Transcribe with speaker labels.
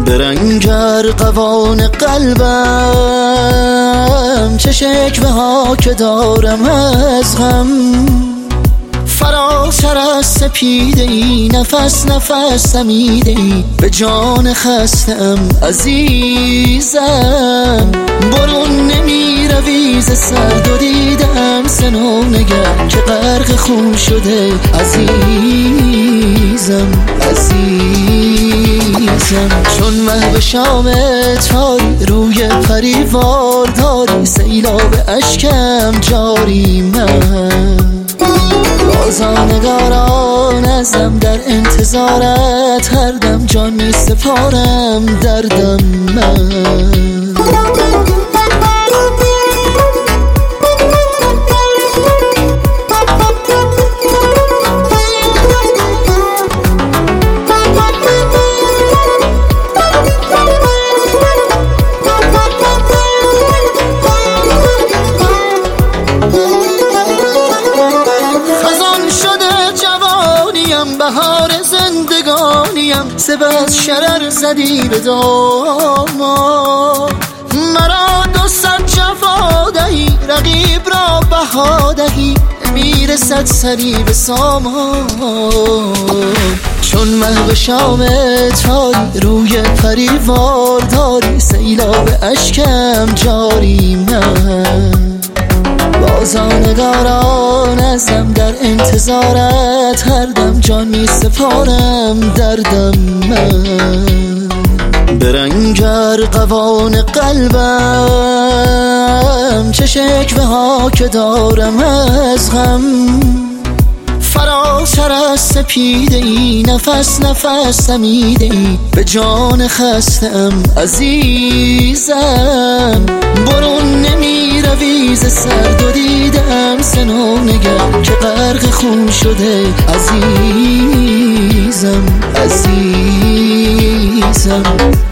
Speaker 1: به رنگ ارغوان قلبم چه شکوه ها که دارم از غم، فراتر از سپیده ای نفس نفس دمیده ای به جان خستم عزیزم. برون نمی روی ز سرد و دیدم سنو نگر که غرق خون شده عزیزم عزیزم. چون مه به شام تاری روی پریوار داری، سیلاب اشکم جاری من بازانگاران ازم در انتظارت، هر دم جان می سپارم دردم من. بهار زندگانیم سپس شرر زدی به داما، مرا دو صد جفا دهی رقیب را بها دهی میرسد سری به سامان. چون مه به شام تاری روی پریوار داری، سیلاب اشکم جاری من بازانگاران ازم در انتظارت، هر دم جان می سپارم دردم من. به رنگ ارغوان قلبم چه شکوه ها که دارم از غم، فراتر از سپیده ای نفس نفس دمیده ای به جان خستم عزیزم. برون نمی روی ز سرد و دیدم سنو نگر که غرق خون شده عزیزم عزیزم.